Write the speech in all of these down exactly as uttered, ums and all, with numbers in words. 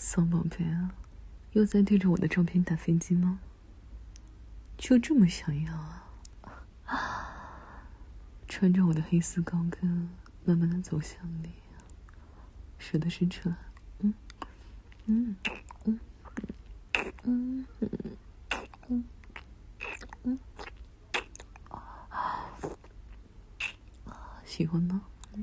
骚宝贝啊，又在对着我的照片打飞机吗？就这么想要啊？穿着我的黑丝高跟，慢慢的走向你，舌头伸出来，嗯嗯嗯嗯嗯嗯嗯，喜欢吗？嗯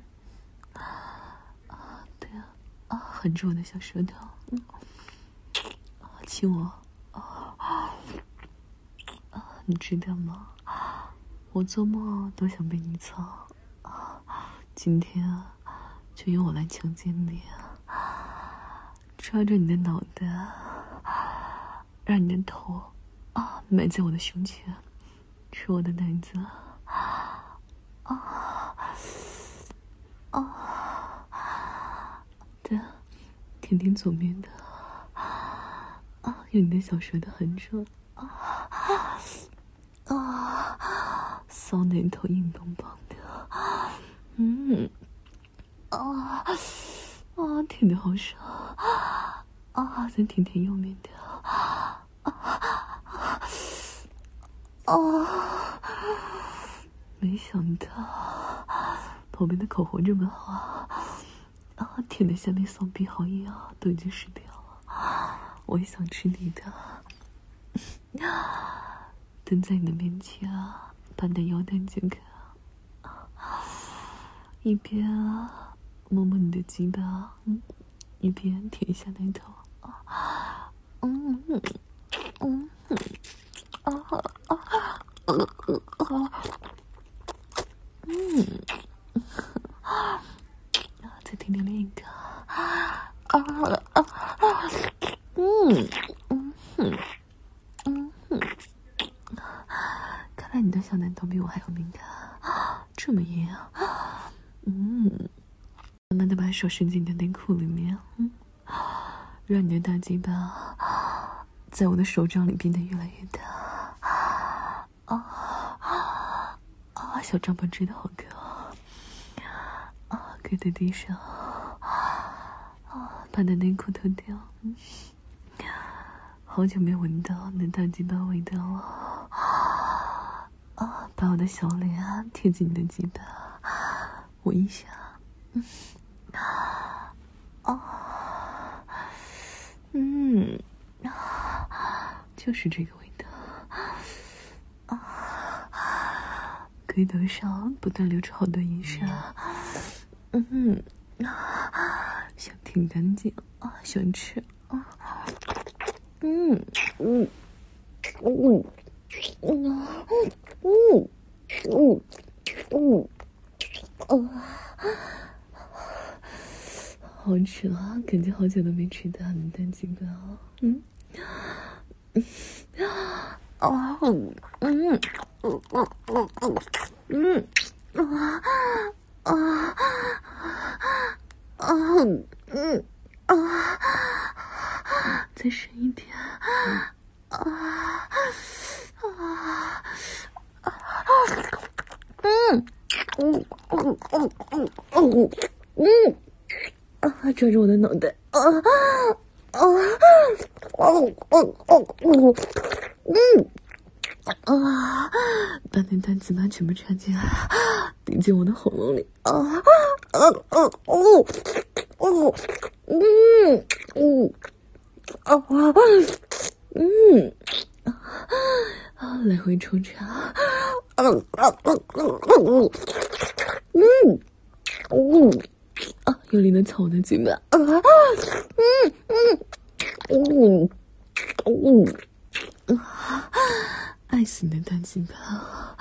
啊，对啊，啊，含着我的小舌头，嗯，啊，亲我，啊啊，你知道吗？我做梦都想被你操，今天啊，就由我来强奸你啊，抓着你的脑袋，让你的头啊埋在我的胸前，吃我的奶子，啊啊，对，舔舔左面的，啊，用你的小舌头含住，啊啊，骚奶头硬邦邦的，嗯，啊啊，舔得好爽，啊，再舔舔右面的，啊啊啊，没想到旁边的口红这么好啊，舔的下面骚逼好硬啊，都已经湿掉了，我也想吃你的。蹲在你的面前啊，把你的腰带解开啊，一边啊摸摸你的鸡巴，嗯，一边舔一下奶头啊，嗯嗯嗯啊啊啊啊，嗯，再舔舔另一个，啊啊啊，嗯嗯嗯嗯嗯。看来你的小奶头比我还要敏感，这么硬啊！嗯，慢慢的把手伸进你的内裤里面，嗯，让你的大鸡巴在我的手掌里变得越来越大。啊啊！小帐篷真的好高啊！跪在地上啊，把你的内裤脱掉。嗯，好久没闻到你的大鸡巴味道了。啊，把我的小脸贴近你的鸡巴，闻一下，嗯，啊，嗯，啊，就是这个味道，啊，龟头上不断流出好多银沙，嗯，啊，想挺干净啊，喜欢吃啊，嗯，嗯，嗯。嗯嗯嗯嗯嗯，好吃啊！感觉好久都没吃到你的蛋鸡巴了。嗯，啊，嗯嗯嗯嗯嗯嗯啊啊啊嗯啊，再深一点啊啊！嗯嗯嗯嗯嗯嗯嗯啊！抓着我的脑袋啊啊啊啊啊嗯啊！把那单词把全部插进来，顶进我的喉咙里啊啊啊哦哦嗯嗯啊嗯啊！来回抽插，啊啊啊啊嗯嗯嗯啊！用力的操我的鸡巴啊！嗯嗯嗯嗯啊！爱死你的大鸡巴！